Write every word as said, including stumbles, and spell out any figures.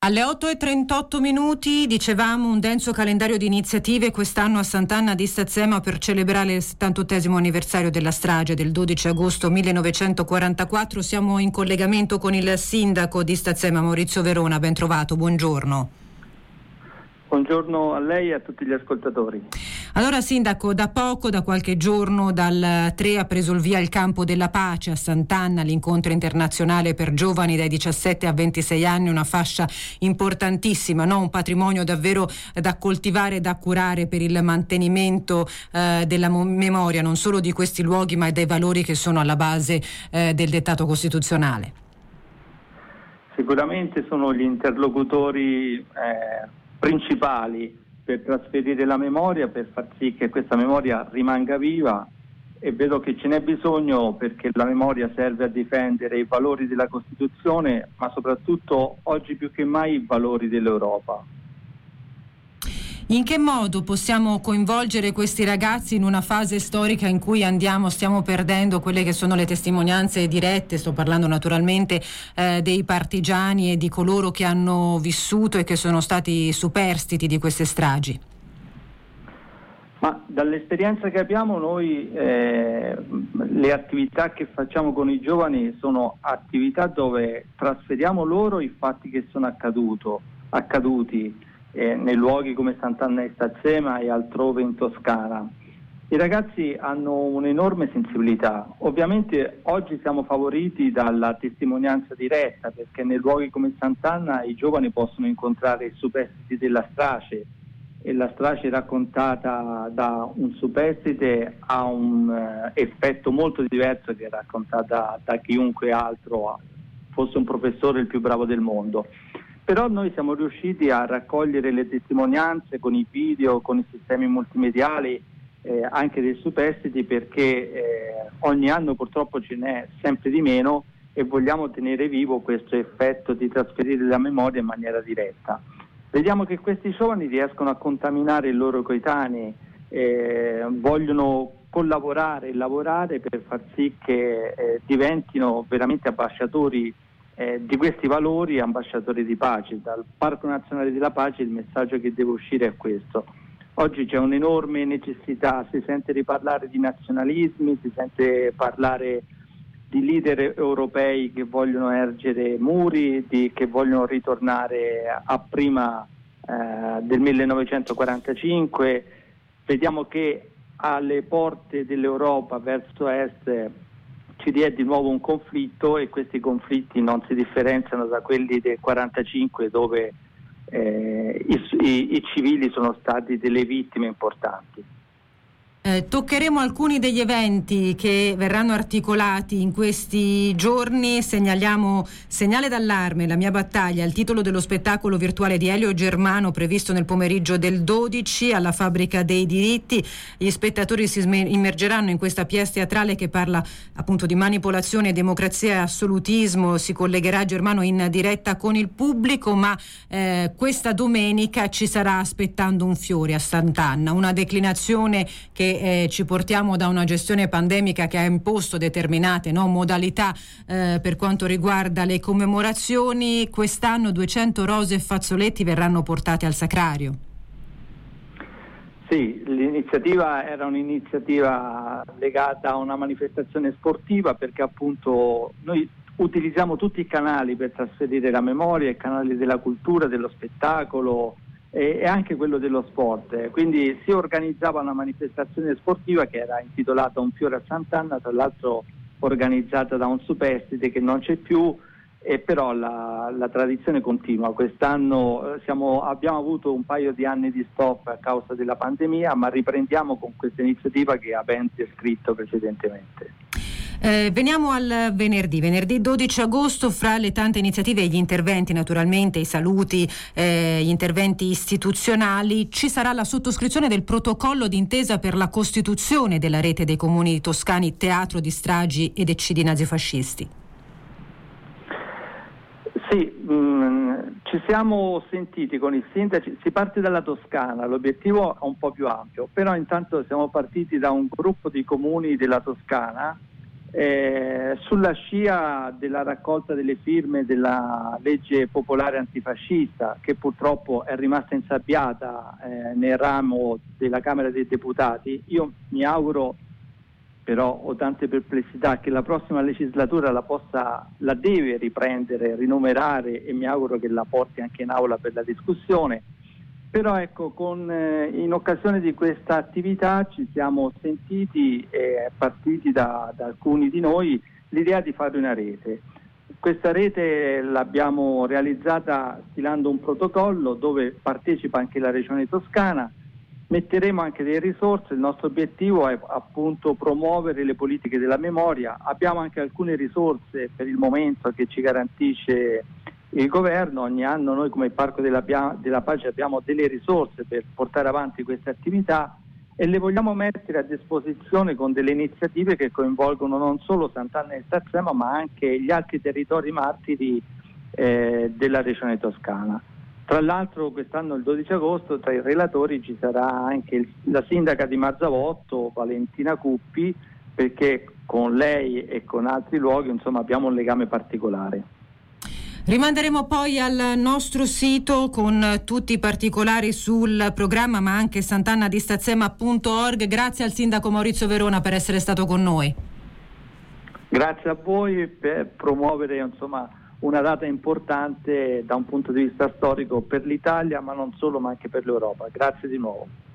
Alle otto e trentotto minuti dicevamo un denso calendario di iniziative quest'anno a Sant'Anna di Stazzema per celebrare il settantottesimo anniversario della strage del dodici agosto millenovecentoquarantaquattro. Siamo in collegamento con il sindaco di Stazzema, Maurizio Verona. Ben trovato, buongiorno. Buongiorno a lei e a tutti gli ascoltatori. Allora sindaco, da poco, da qualche giorno, dal tre ha preso il via il Campo della Pace a Sant'Anna, l'incontro internazionale per giovani dai diciassette a ventisei anni, una fascia importantissima, no? Un patrimonio davvero da coltivare e da curare per il mantenimento eh, della mo- memoria non solo di questi luoghi ma dei valori che sono alla base eh, del dettato costituzionale. Sicuramente sono gli interlocutori eh, principali per trasferire la memoria, per far sì che questa memoria rimanga viva, e vedo che ce n'è bisogno perché la memoria serve a difendere i valori della Costituzione, ma soprattutto oggi più che mai i valori dell'Europa. In che modo possiamo coinvolgere questi ragazzi in una fase storica in cui andiamo, stiamo perdendo quelle che sono le testimonianze dirette? Sto parlando naturalmente eh, dei partigiani e di coloro che hanno vissuto e che sono stati superstiti di queste stragi. Ma dall'esperienza che abbiamo noi, eh, le attività che facciamo con i giovani sono attività dove trasferiamo loro i fatti che sono accaduto, accaduti Eh, nei luoghi come Sant'Anna di Stazzema e altrove in Toscana. I ragazzi hanno un'enorme sensibilità. Ovviamente oggi siamo favoriti dalla testimonianza diretta, perché nei luoghi come Sant'Anna i giovani possono incontrare i superstiti della strage, e la strage raccontata da un superstite ha un uh, effetto molto diverso che raccontata da chiunque altro fosse un professore il più bravo del mondo. Però noi siamo riusciti a raccogliere le testimonianze con i video, con i sistemi multimediali eh, anche dei superstiti, perché eh, ogni anno purtroppo ce n'è sempre di meno e vogliamo tenere vivo questo effetto di trasferire la memoria in maniera diretta. Vediamo che questi giovani riescono a contaminare i loro coetanei, eh, vogliono collaborare e lavorare per far sì che eh, diventino veramente ambasciatori Eh, di questi valori, ambasciatori di pace. Dal Parco Nazionale della Pace il messaggio che deve uscire è questo. Oggi c'è un'enorme necessità, si sente riparlare di nazionalismi, si sente parlare di leader europei che vogliono ergere muri, di, che vogliono ritornare a prima eh, del millenovecentoquarantacinque. Vediamo che alle porte dell'Europa verso est ci è di nuovo un conflitto, e questi conflitti non si differenziano da quelli del quarantacinque, dove eh, i, i, i civili sono stati delle vittime importanti. Eh, toccheremo alcuni degli eventi che verranno articolati in questi giorni. Segnaliamo Segnale d'allarme, la mia battaglia, il titolo dello spettacolo virtuale di Elio Germano, previsto nel pomeriggio del dodici alla Fabbrica dei Diritti. Gli spettatori si immergeranno in questa pièce teatrale che parla appunto di manipolazione, democrazia e assolutismo. Si collegherà Germano in diretta con il pubblico, ma eh, questa domenica ci sarà aspettando un fiore a Sant'Anna, una declinazione che Eh, ci portiamo da una gestione pandemica che ha imposto determinate no, modalità eh, per quanto riguarda le commemorazioni. Quest'anno duecento rose e fazzoletti verranno portate al Sacrario. Sì, l'iniziativa era un'iniziativa legata a una manifestazione sportiva, perché appunto noi utilizziamo tutti i canali per trasferire la memoria, i canali della cultura, dello spettacolo e anche quello dello sport. Quindi si organizzava una manifestazione sportiva che era intitolata Un fiore a Sant'Anna, tra l'altro organizzata da un superstite che non c'è più, e però la, la tradizione continua. Quest'anno siamo, abbiamo avuto un paio di anni di stop a causa della pandemia, ma riprendiamo con questa iniziativa che ha ben descritto precedentemente. Eh, veniamo al venerdì, venerdì dodici agosto, fra le tante iniziative e gli interventi, naturalmente i saluti, eh, gli interventi istituzionali, ci sarà la sottoscrizione del protocollo d'intesa per la costituzione della rete dei comuni toscani teatro di stragi ed eccidi nazifascisti. Sì, mh, ci siamo sentiti con i sindaci, si parte dalla Toscana, l'obiettivo è un po' più ampio, però intanto siamo partiti da un gruppo di comuni della Toscana Eh, sulla scia della raccolta delle firme della legge popolare antifascista, che purtroppo è rimasta insabbiata eh, nel ramo della Camera dei Deputati, io mi auguro, però ho tante perplessità, che la prossima legislatura la possa, la deve riprendere, rinumerare, e mi auguro che la porti anche in aula per la discussione. Però ecco, con, eh, in occasione di questa attività ci siamo sentiti, eh, partiti da, da alcuni di noi, l'idea di fare una rete. Questa rete l'abbiamo realizzata stilando un protocollo dove partecipa anche la Regione Toscana, metteremo anche delle risorse, il nostro obiettivo è appunto promuovere le politiche della memoria, abbiamo anche alcune risorse per il momento che ci garantisce il governo. Ogni anno noi come Parco della, della Pace abbiamo delle risorse per portare avanti queste attività e le vogliamo mettere a disposizione con delle iniziative che coinvolgono non solo Sant'Anna di Stazzema ma anche gli altri territori martiri eh, della regione toscana. Tra l'altro quest'anno il dodici agosto tra i relatori ci sarà anche il, la sindaca di Marzavotto, Valentina Cuppi, perché con lei e con altri luoghi insomma abbiamo un legame particolare. Rimanderemo poi al nostro sito con tutti i particolari sul programma, ma anche sant'annadistazzema punto org. Grazie al sindaco Maurizio Verona per essere stato con noi. Grazie a voi per promuovere insomma una data importante da un punto di vista storico per l'Italia, ma non solo, ma anche per l'Europa. Grazie di nuovo.